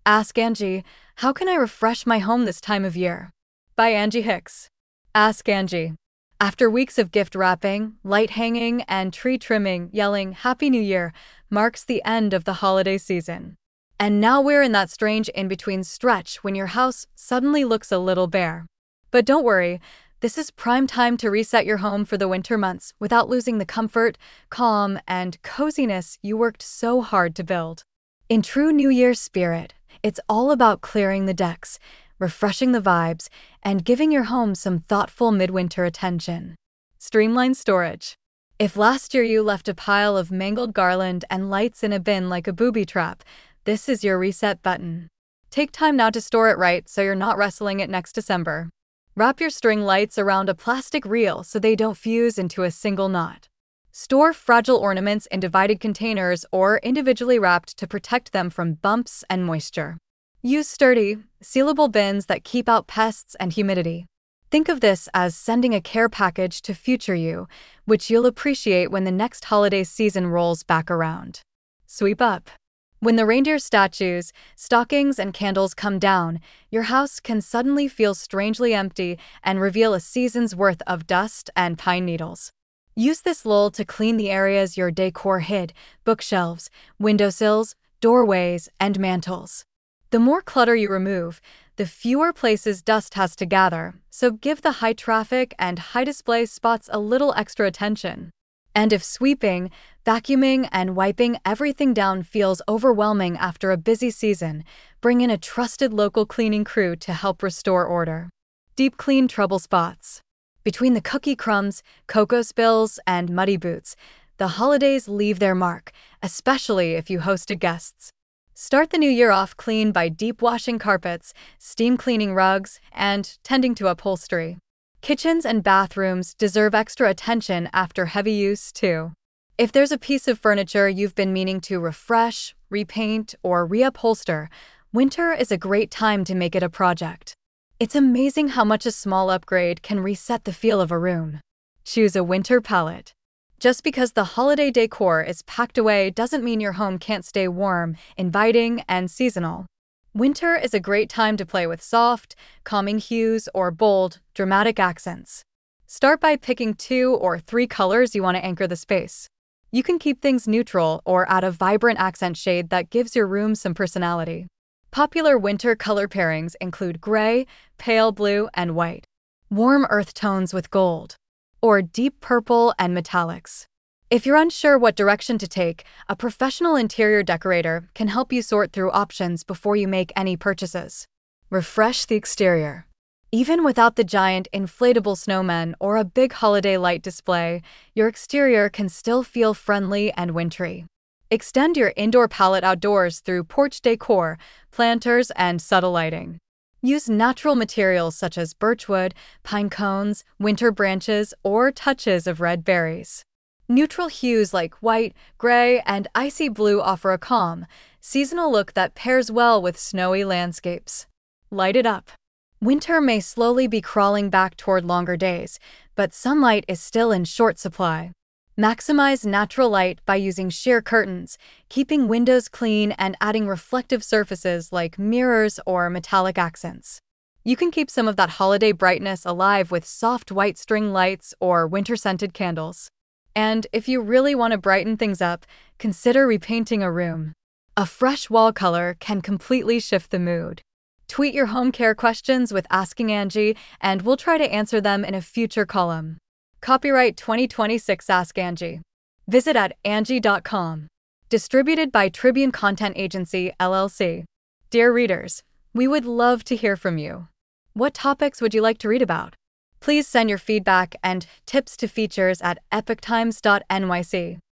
Ask Angie, how can I refresh my home this time of year? By Angie Hicks. Ask Angie. After weeks of gift wrapping, light hanging, and tree trimming, yelling Happy New Year marks the end of the holiday season. And now we're in that strange in-between stretch when your house suddenly looks a little bare. But don't worry, this is prime time to reset your home for the winter months without losing the comfort, calm, and coziness you worked so hard to build. In true New Year's spirit, it's all about clearing the decks, refreshing the vibes, and giving your home some thoughtful midwinter attention. Streamline storage. If last year you left a pile of mangled garland and lights in a bin like a booby trap, this is your reset button. Take time now to store it right so you're not wrestling it next December. Wrap your string lights around a plastic reel so they don't fuse into a single knot. Store fragile ornaments in divided containers or individually wrapped to protect them from bumps and moisture. Use sturdy, sealable bins that keep out pests and humidity. Think of this as sending a care package to future you, which you'll appreciate when the next holiday season rolls back around. Sweep up. When the reindeer statues, stockings, and candles come down, your house can suddenly feel strangely empty and reveal a season's worth of dust and pine needles. Use this lull to clean the areas your decor hid: bookshelves, windowsills, doorways, and mantels. The more clutter you remove, the fewer places dust has to gather, so give the high traffic and high display spots a little extra attention. And if sweeping, vacuuming, and wiping everything down feels overwhelming after a busy season, bring in a trusted local cleaning crew to help restore order. Deep clean trouble spots. Between the cookie crumbs, cocoa spills, and muddy boots, the holidays leave their mark, especially if you hosted guests. Start the new year off clean by deep washing carpets, steam cleaning rugs, and tending to upholstery. Kitchens and bathrooms deserve extra attention after heavy use, too. If there's a piece of furniture you've been meaning to refresh, repaint, or reupholster, winter is a great time to make it a project. It's amazing how much a small upgrade can reset the feel of a room. Choose a winter palette. Just because the holiday decor is packed away doesn't mean your home can't stay warm, inviting, and seasonal. Winter is a great time to play with soft, calming hues or bold, dramatic accents. Start by picking 2 or 3 colors you want to anchor the space. You can keep things neutral or add a vibrant accent shade that gives your room some personality. Popular winter color pairings include gray, pale blue, and white, warm earth tones with gold, or deep purple and metallics. If you're unsure what direction to take, a professional interior decorator can help you sort through options before you make any purchases. Refresh the exterior. Even without the giant inflatable snowmen or a big holiday light display, your exterior can still feel friendly and wintry. Extend your indoor palette outdoors through porch decor, planters, and subtle lighting. Use natural materials such as birchwood, pine cones, winter branches, or touches of red berries. Neutral hues like white, gray, and icy blue offer a calm, seasonal look that pairs well with snowy landscapes. Light it up. Winter may slowly be crawling back toward longer days, but sunlight is still in short supply. Maximize natural light by using sheer curtains, keeping windows clean, and adding reflective surfaces like mirrors or metallic accents. You can keep some of that holiday brightness alive with soft white string lights or winter-scented candles. And if you really want to brighten things up, consider repainting a room. A fresh wall color can completely shift the mood. Tweet your home care questions with Asking Angie, and we'll try to answer them in a future column. Copyright 2026 Ask Angie. Visit at Angie.com. Distributed by Tribune Content Agency, LLC. Dear readers, we would love to hear from you. What topics would you like to read about? Please send your feedback and tips to features at epictimes.nyc.